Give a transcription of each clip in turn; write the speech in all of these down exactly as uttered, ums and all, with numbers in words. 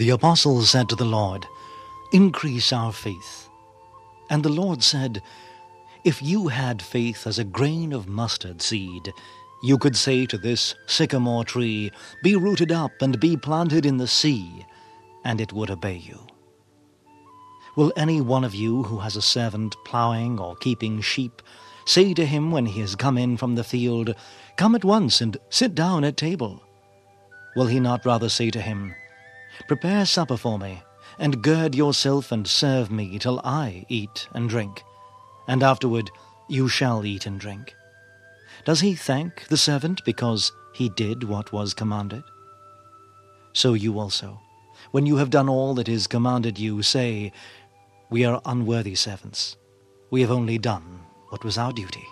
The apostles said to the Lord, "Increase our faith." And the Lord said, "If you had faith as a grain of mustard seed, you could say to this sycamore tree, 'Be rooted up and be planted in the sea,' and it would obey you. Will any one of you who has a servant plowing or keeping sheep say to him when he has come in from the field, 'Come at once and sit down at table'? Will he not rather say to him, 'Prepare supper for me, and gird yourself and serve me till I eat and drink, and afterward you shall eat and drink'? Does he thank the servant because he did what was commanded? So you also, when you have done all that is commanded you, say, 'We are unworthy servants. We have only done what was our duty.'"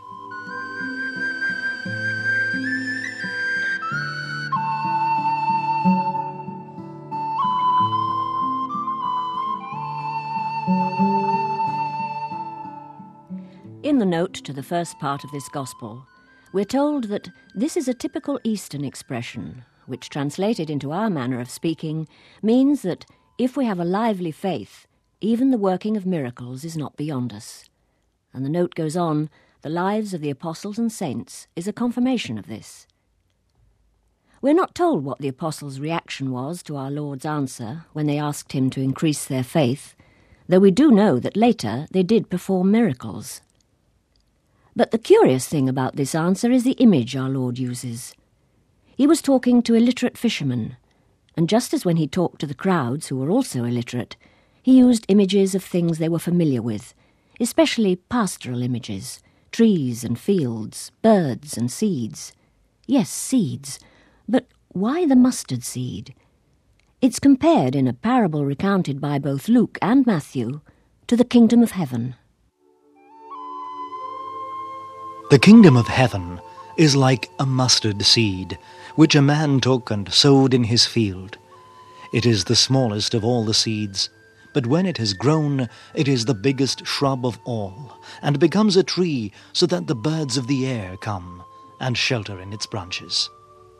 In the note to the first part of this Gospel, we're told that this is a typical Eastern expression, which translated into our manner of speaking means that if we have a lively faith, even the working of miracles is not beyond us. And the note goes on, the lives of the apostles and saints is a confirmation of this. We're not told what the apostles' reaction was to our Lord's answer when they asked him to increase their faith, though we do know that later they did perform miracles. But the curious thing about this answer is the image our Lord uses. He was talking to illiterate fishermen, and just as when he talked to the crowds who were also illiterate, he used images of things they were familiar with, especially pastoral images, trees and fields, birds and seeds. Yes, seeds, but why the mustard seed? It's compared in a parable recounted by both Luke and Matthew to the kingdom of heaven. The kingdom of heaven is like a mustard seed, which a man took and sowed in his field. It is the smallest of all the seeds, but when it has grown, it is the biggest shrub of all, and becomes a tree so that the birds of the air come and shelter in its branches.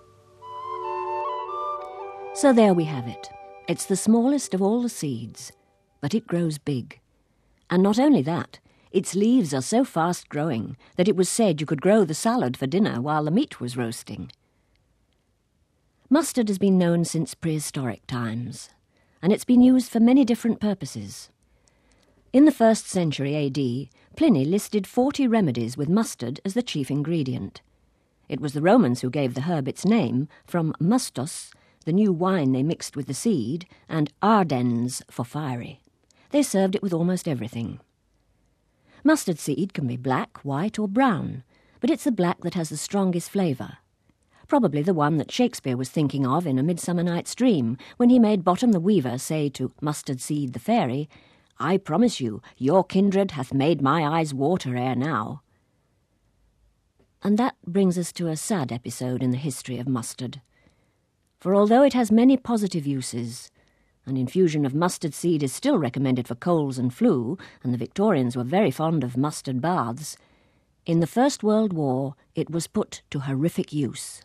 So there we have it. It's the smallest of all the seeds, but it grows big. And not only that, its leaves are so fast growing that it was said you could grow the salad for dinner while the meat was roasting. Mustard has been known since prehistoric times, and it's been used for many different purposes. In the first century A D, Pliny listed forty remedies with mustard as the chief ingredient. It was the Romans who gave the herb its name, from mustos, the new wine they mixed with the seed, and ardens, for fiery. They served it with almost everything. Mustard seed can be black, white, or brown, but it's the black that has the strongest flavour. Probably the one that Shakespeare was thinking of in A Midsummer Night's Dream, when he made Bottom the Weaver say to Mustard Seed the Fairy, "I promise you, your kindred hath made my eyes water ere now." And that brings us to a sad episode in the history of mustard. For although it has many positive uses, an infusion of mustard seed is still recommended for colds and flu, and the Victorians were very fond of mustard baths, in the First World War it was put to horrific use.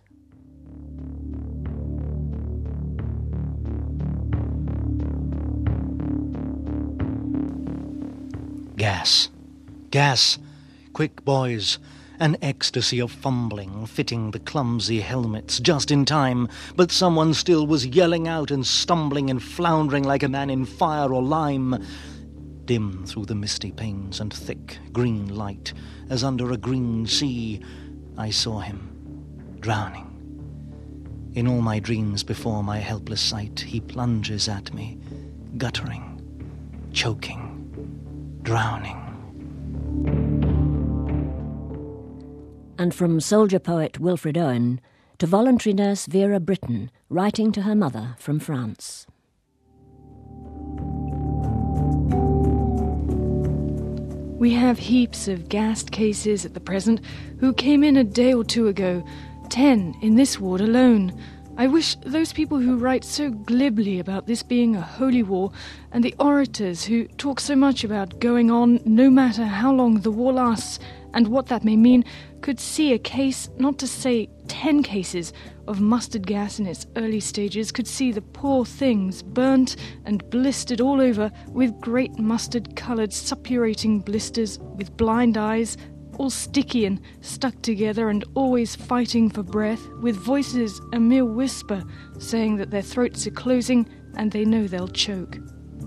Gas. Gas. Quick, boys. An ecstasy of fumbling, fitting the clumsy helmets just in time, but someone still was yelling out and stumbling and floundering like a man in fire or lime. Dim through the misty panes and thick green light, as under a green sea, I saw him, drowning. In all my dreams before my helpless sight, he plunges at me, guttering, choking, drowning. And from soldier-poet Wilfred Owen to voluntary nurse Vera Britton, writing to her mother from France. We have heaps of gassed cases at the present who came in a day or two ago, ten in this ward alone. I wish those people who write so glibly about this being a holy war, and the orators who talk so much about going on no matter how long the war lasts and what that may mean, could see a case, not to say ten cases, of mustard gas in its early stages, could see the poor things burnt and blistered all over with great mustard-coloured suppurating blisters, with blind eyes, all sticky and stuck together and always fighting for breath, with voices a mere whisper, saying that their throats are closing and they know they'll choke.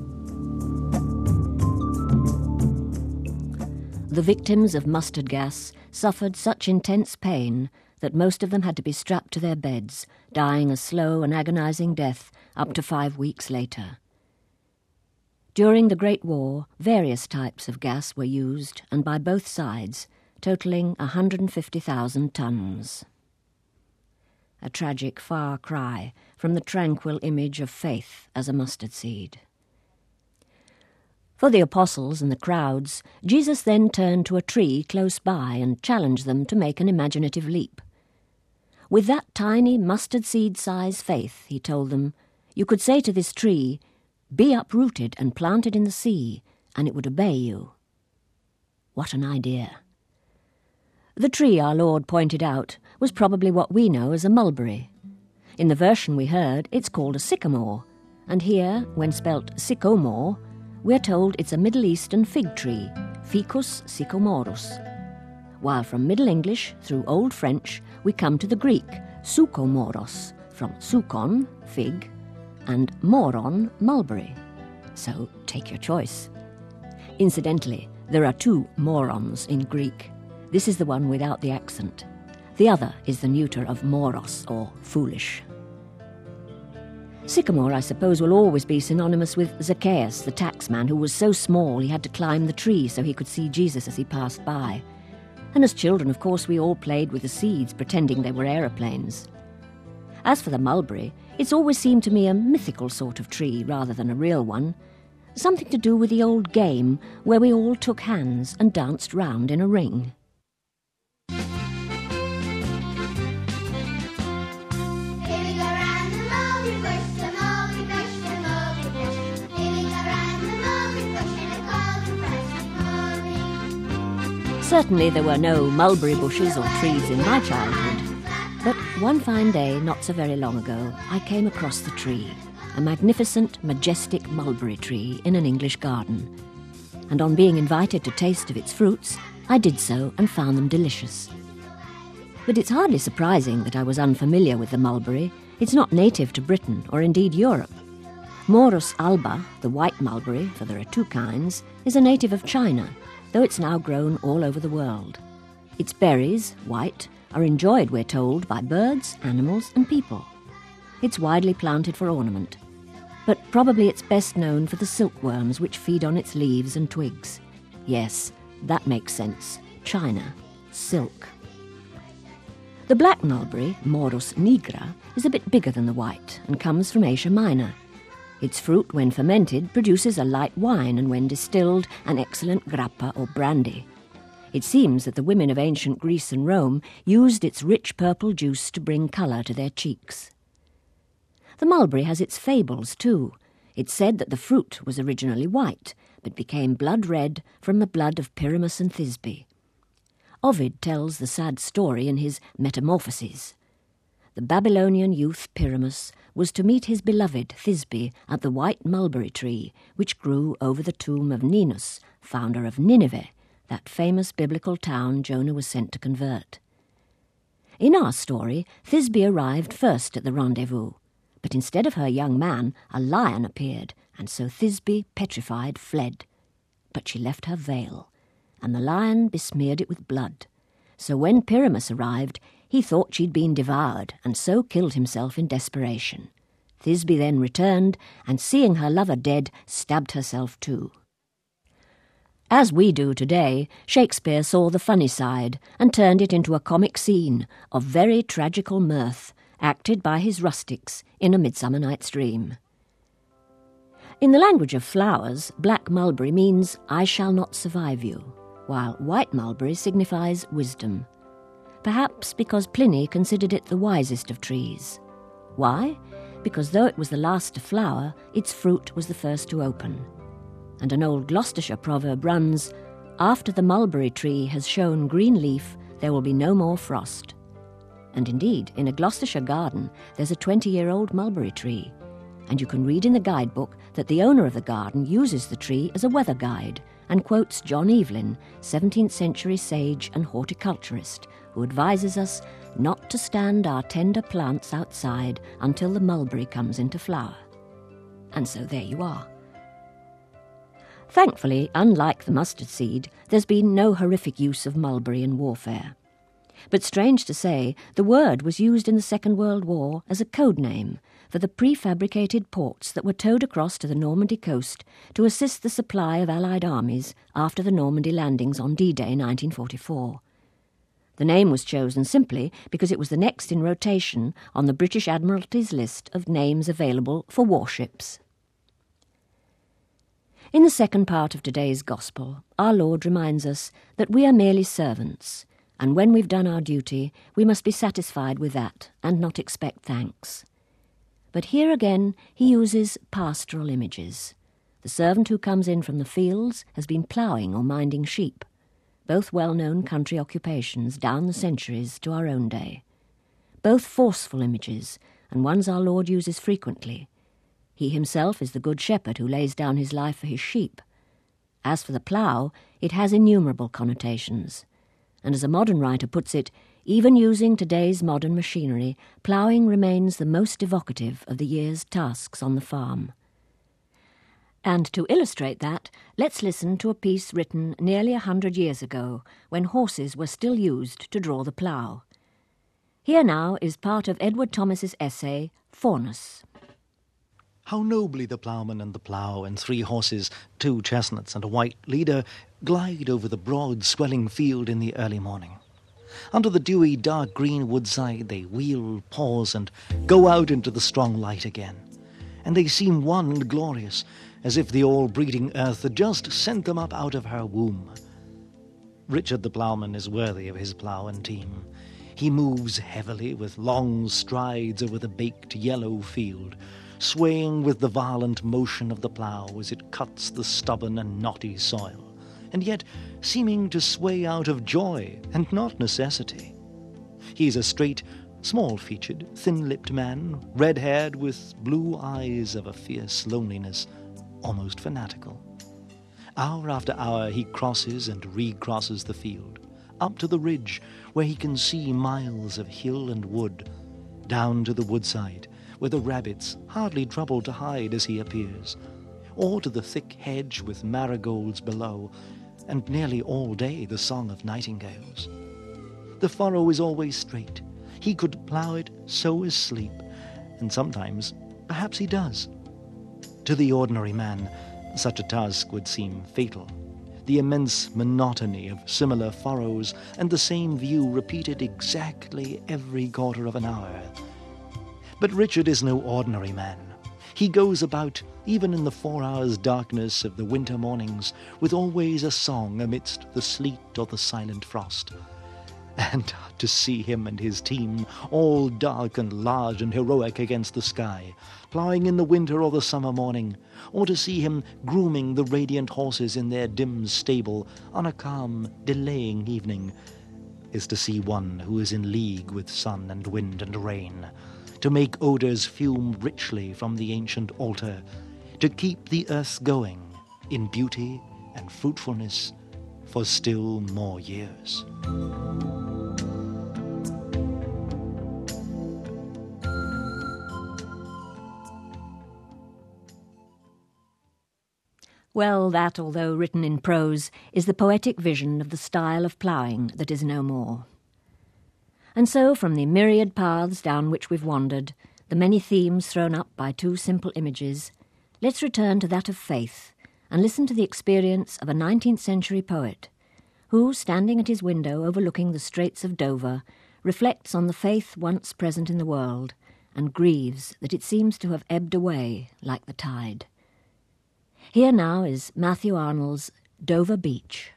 The victims of mustard gas suffered such intense pain that most of them had to be strapped to their beds, dying a slow and agonizing death up to five weeks later. During the Great War, various types of gas were used, and by both sides, totalling one hundred fifty thousand tons. A tragic far cry from the tranquil image of faith as a mustard seed. For the apostles and the crowds, Jesus then turned to a tree close by and challenged them to make an imaginative leap. With that tiny mustard seed-size faith, he told them, you could say to this tree, be uprooted and planted in the sea, and it would obey you. What an idea. The tree, our Lord pointed out, was probably what we know as a mulberry. In the version we heard, it's called a sycamore, and here, when spelt sycomore, we're told it's a Middle Eastern fig tree, Ficus sycomorus. While from Middle English through Old French, we come to the Greek, sukomoros, from sukon, fig, and moron, mulberry. So take your choice. Incidentally, there are two morons in Greek. This is the one without the accent. The other is the neuter of moros, or foolish. Sycamore, I suppose, will always be synonymous with Zacchaeus, the taxman, who was so small he had to climb the tree so he could see Jesus as he passed by. And as children, of course, we all played with the seeds, pretending they were aeroplanes. As for the mulberry, it's always seemed to me a mythical sort of tree rather than a real one. Something to do with the old game where we all took hands and danced round in a ring. Certainly there were no mulberry bushes or trees in my childhood, but one fine day, not so very long ago, I came across the tree, a magnificent, majestic mulberry tree in an English garden. And on being invited to taste of its fruits, I did so and found them delicious. But it's hardly surprising that I was unfamiliar with the mulberry. It's not native to Britain or indeed Europe. Morus alba, the white mulberry, for there are two kinds, is a native of China, though it's now grown all over the world. Its berries, white, are enjoyed, we're told, by birds, animals and people. It's widely planted for ornament, but probably it's best known for the silkworms which feed on its leaves and twigs. Yes, that makes sense. China, silk. The black mulberry, Morus nigra, is a bit bigger than the white and comes from Asia Minor. Its fruit, when fermented, produces a light wine and when distilled, an excellent grappa or brandy. It seems that the women of ancient Greece and Rome used its rich purple juice to bring colour to their cheeks. The mulberry has its fables too. It's said that the fruit was originally white, but became blood red from the blood of Pyramus and Thisbe. Ovid tells the sad story in his Metamorphoses. The Babylonian youth Pyramus was to meet his beloved Thisbe at the white mulberry tree which grew over the tomb of Ninus, founder of Nineveh, that famous biblical town Jonah was sent to convert. In our story, Thisbe arrived first at the rendezvous, but instead of her young man, a lion appeared, and so Thisbe, petrified, fled. But she left her veil, and the lion besmeared it with blood. So when Pyramus arrived, he thought she'd been devoured, and so killed himself in desperation. Thisbe then returned, and seeing her lover dead, stabbed herself too. As we do today, Shakespeare saw the funny side, and turned it into a comic scene of very tragical mirth, acted by his rustics in A Midsummer Night's Dream. In the language of flowers, black mulberry means, I shall not survive you, while white mulberry signifies wisdom. Perhaps because Pliny considered it the wisest of trees. Why? Because though it was the last to flower, its fruit was the first to open. And an old Gloucestershire proverb runs, "After the mulberry tree has shown green leaf, there will be no more frost." And indeed, in a Gloucestershire garden, there's a twenty-year-old mulberry tree, and you can read in the guidebook that the owner of the garden uses the tree as a weather guide and quotes John Evelyn, seventeenth century sage and horticulturist, who advises us not to stand our tender plants outside until the mulberry comes into flower. And so there you are. Thankfully, unlike the mustard seed, there's been no horrific use of mulberry in warfare. But strange to say, the word was used in the Second World War as a code name for the prefabricated ports that were towed across to the Normandy coast to assist the supply of Allied armies after the Normandy landings on D-Day nineteen forty-four. The name was chosen simply because it was the next in rotation on the British Admiralty's list of names available for warships. In the second part of today's Gospel, our Lord reminds us that we are merely servants, and when we've done our duty, we must be satisfied with that and not expect thanks. But here again he uses pastoral images. The servant who comes in from the fields has been ploughing or minding sheep, both well-known country occupations down the centuries to our own day. Both forceful images, and ones our Lord uses frequently. He himself is the good shepherd who lays down his life for his sheep. As for the plough, it has innumerable connotations. And as a modern writer puts it, even using today's modern machinery, ploughing remains the most evocative of the year's tasks on the farm. And to illustrate that, let's listen to a piece written nearly a hundred years ago, when horses were still used to draw the plough. Here now is part of Edward Thomas's essay, Faunus. How nobly the ploughman and the plough and three horses, two chestnuts and a white leader, glide over the broad swelling field in the early morning. Under the dewy dark green woodside they wheel, pause, and go out into the strong light again. And they seem one and glorious, as if the all-breeding earth had just sent them up out of her womb. Richard the ploughman is worthy of his plough and team. He moves heavily with long strides over the baked yellow field, swaying with the violent motion of the plough as it cuts the stubborn and knotty soil, and yet seeming to sway out of joy and not necessity. He is a straight, small-featured, thin-lipped man, red-haired, with blue eyes of a fierce loneliness, almost fanatical. Hour after hour he crosses and recrosses the field, up to the ridge where he can see miles of hill and wood, down to the woodside, where the rabbits hardly trouble to hide as he appears, or to the thick hedge with marigolds below, and nearly all day the song of nightingales. The furrow is always straight. He could plough it, sow his sleep, and sometimes perhaps he does. To the ordinary man, such a task would seem fatal. The immense monotony of similar furrows and the same view repeated exactly every quarter of an hour. But Richard is no ordinary man. He goes about, even in the four hours' darkness of the winter mornings, with always a song amidst the sleet or the silent frost. And to see him and his team, all dark and large and heroic against the sky, ploughing in the winter or the summer morning, or to see him grooming the radiant horses in their dim stable on a calm, delaying evening, is to see one who is in league with sun and wind and rain, to make odours fume richly from the ancient altar, to keep the earth going in beauty and fruitfulness for still more years. Well, that, although written in prose, is the poetic vision of the style of ploughing that is no more. And so, from the myriad paths down which we've wandered, the many themes thrown up by two simple images, let's return to that of faith and listen to the experience of a nineteenth century poet who, standing at his window overlooking the Straits of Dover, reflects on the faith once present in the world and grieves that it seems to have ebbed away like the tide. Here now is Matthew Arnold's Dover Beach.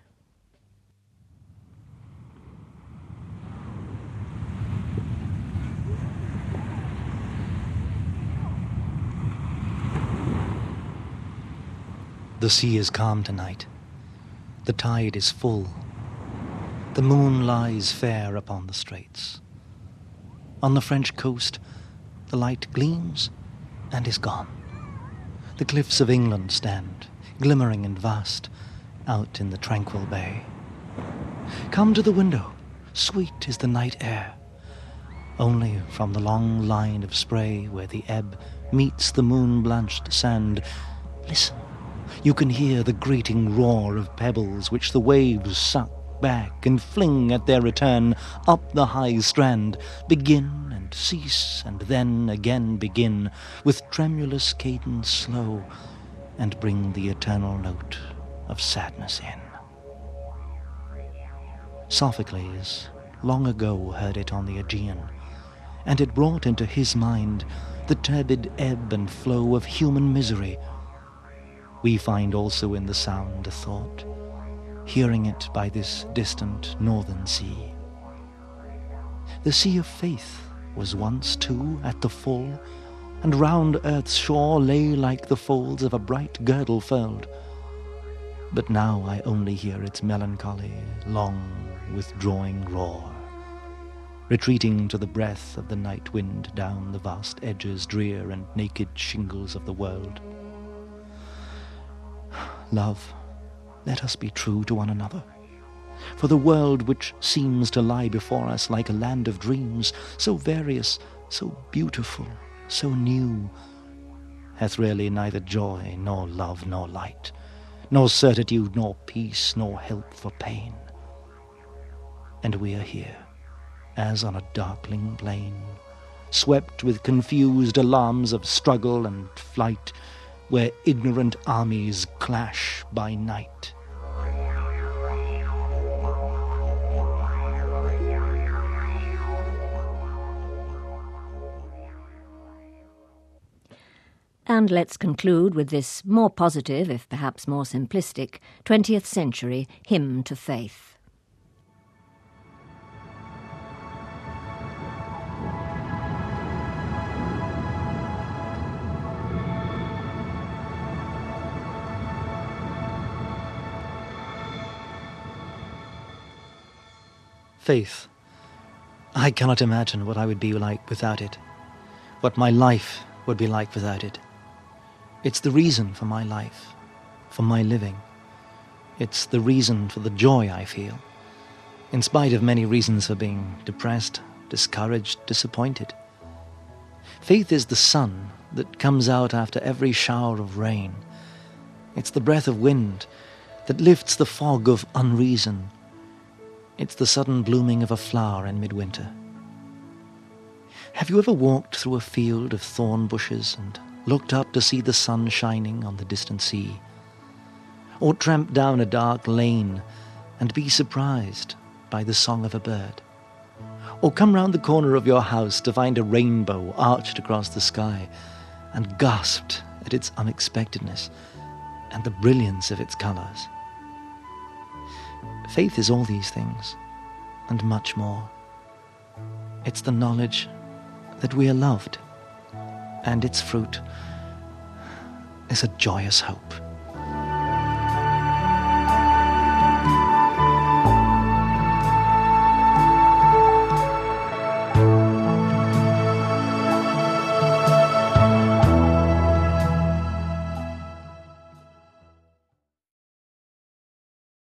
The sea is calm tonight. The tide is full. The moon lies fair upon the straits. On the French coast, the light gleams and is gone. The cliffs of England stand, glimmering and vast, out in the tranquil bay. Come to the window, sweet is the night air. Only from the long line of spray where the ebb meets the moon-blanched sand, listen, you can hear the grating roar of pebbles which the waves suck back and fling at their return up the high strand, begin and cease and then again begin, with tremulous cadence slow, and bring the eternal note of sadness in. Sophocles long ago heard it on the Aegean, and it brought into his mind the turbid ebb and flow of human misery. We find also in the sound a thought, hearing it by this distant northern sea. The sea of faith was once too at the full, and round earth's shore lay like the folds of a bright girdle furled. But now I only hear its melancholy, long, withdrawing roar, retreating to the breath of the night wind down the vast edges drear and naked shingles of the world. Love, let us be true to one another, for the world which seems to lie before us like a land of dreams, so various, so beautiful, so new, hath really neither joy, nor love, nor light, nor certitude, nor peace, nor help for pain. And we are here, as on a darkling plain, swept with confused alarms of struggle and flight, where ignorant armies clash by night. And let's conclude with this more positive, if perhaps more simplistic, twentieth century hymn to faith. Faith. I cannot imagine what I would be like without it, what my life would be like without it. It's the reason for my life, for my living. It's the reason for the joy I feel, in spite of many reasons for being depressed, discouraged, disappointed. Faith is the sun that comes out after every shower of rain. It's the breath of wind that lifts the fog of unreason. It's the sudden blooming of a flower in midwinter. Have you ever walked through a field of thorn bushes and looked up to see the sun shining on the distant sea? Or tramped down a dark lane and be surprised by the song of a bird? Or come round the corner of your house to find a rainbow arched across the sky and gasped at its unexpectedness and the brilliance of its colours? Faith is all these things, and much more. It's the knowledge that we are loved, and its fruit is a joyous hope.